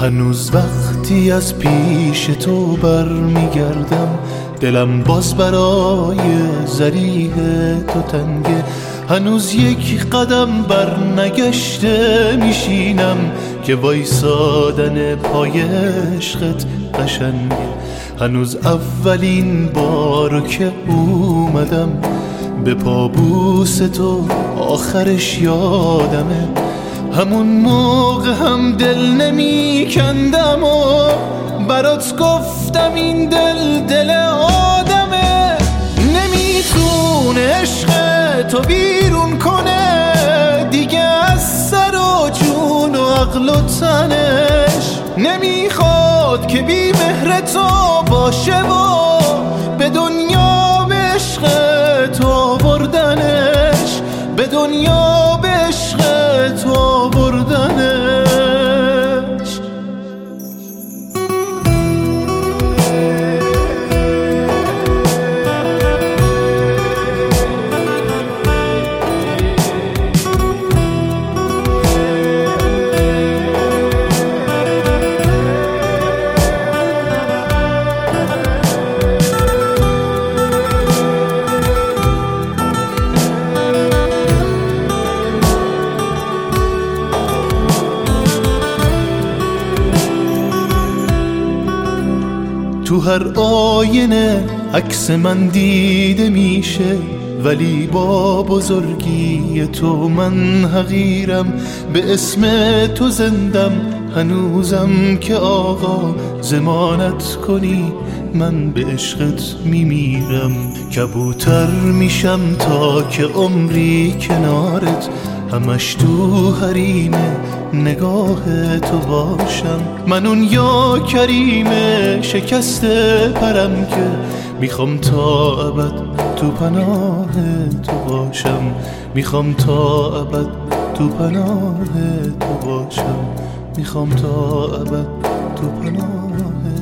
هنوز وقتی از پیش تو برمیگردم دلم باز برای ذریح تو تنگه. هنوز یک قدم بر نگشته میشینم که وایسادن پای عشقت قشنگه. هنوز اولین بارو که اومدم به پابوس تو آخرش یادمه. همون موقع هم دل نمی کندم و برات گفتم این دل آدمه. نمیتونه عشق تو بیرون کنه دیگه از سر و جون و عقل و تنش. نمیخواد که بی مهر تو باشه و به دنیا به عشق تو بردنش، به دنیا به عشق تو بردنش. تو هر آینه عکس من دیده میشه ولی با بزرگی تو من حقیرم. به اسم تو زندم هنوزم که آقا ضمانت کنی من به عشقت میمیرم. کبوتر میشم تا که عمری کنارت همش تو حریم نگاه تو باشم. من اون یا کریم شکسته پرم که میخوام تا ابد تو پناه تو باشم. میخوام تا ابد تو پناه تو باشم. میخوام تا ابد تو پناه